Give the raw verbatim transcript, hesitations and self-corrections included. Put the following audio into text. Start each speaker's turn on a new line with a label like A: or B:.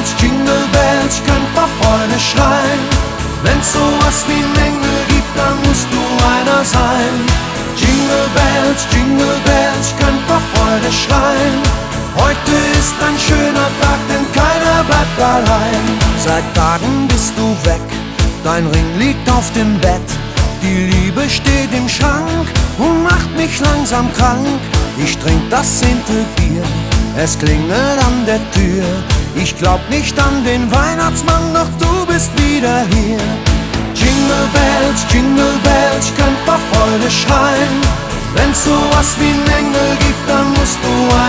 A: Bells, Jingle Bells, ich könnt vor Freude schreien. Wenn's sowas wie einen Engel gibt, dann musst du einer sein. Jingle Bells, Jingle Bells, ich könnt vor Freude schreien. Heute ist ein schöner Tag, denn keiner bleibt allein. Seit Tagen bist du weg, dein Ring liegt auf dem Bett. Die Liebe steht im Schrank und macht mich langsam krank. Ich trink das zehnte Bier, es klingelt an der Tür. Ich glaub nicht an den Weihnachtsmann, doch du bist wieder hier. Jingle Bells, Jingle Bells, ich könnt vor Freude schreien. Wenn's sowas wie einen Engel gibt, dann musst du